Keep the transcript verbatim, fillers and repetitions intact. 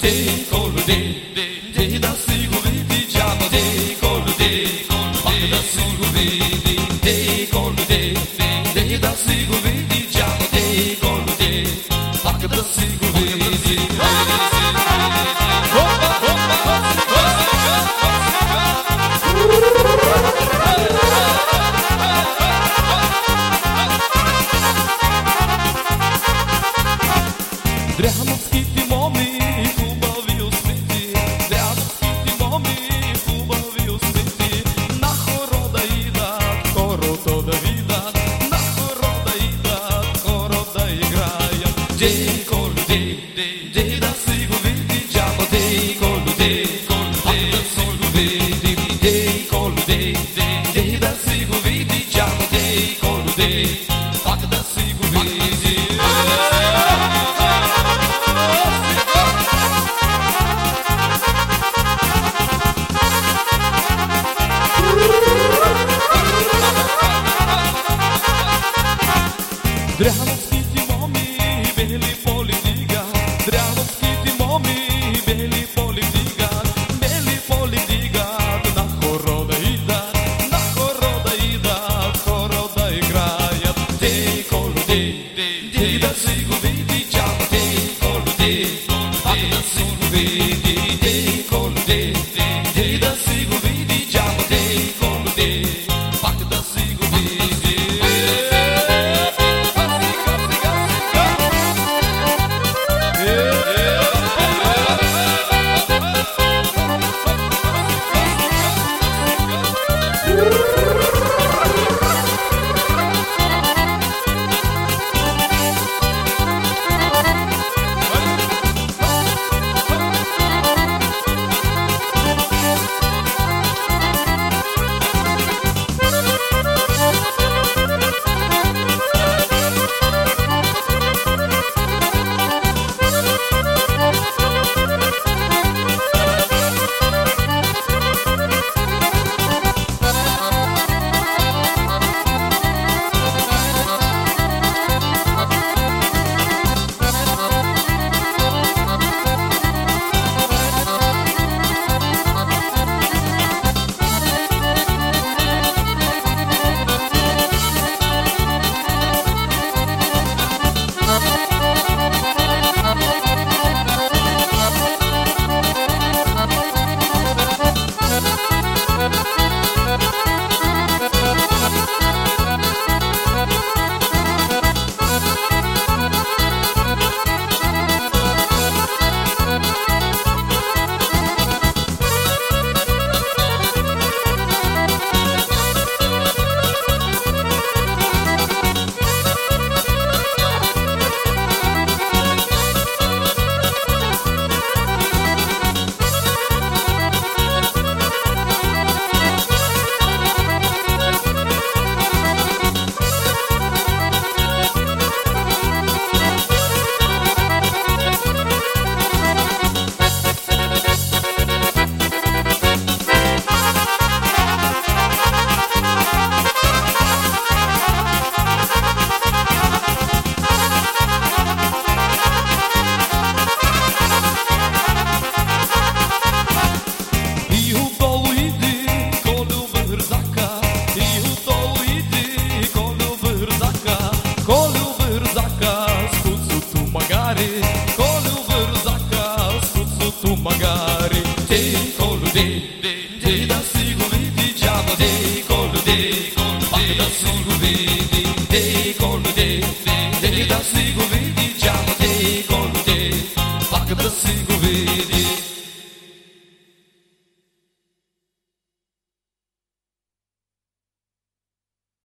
te colde, te da si go vediamo, te colde, pacca da si go vedi, te colde, te da si go vediamo, te colde, pacca da si go vedi. Дряновски ти моми, хубави усмихи, дряновски ти моми, хубави усмихи, на хорода идат, хорото да видат, на хорода идат, хоро да играят. Дей колде, дей да си го види, джаба, дей колде, пак да си го види, дей колде, дей да си го види, джаба, дей колде, пак да си го види. Дряновски ти моми, бели поли дигат, дряновски ти моми, бели поли дигат, бели поли дигат, на хоро да идат, на хоро да идат, хоро да играят. Дей колде, дей да си го види, джаба, дей колде, пак да си го види, дей колде,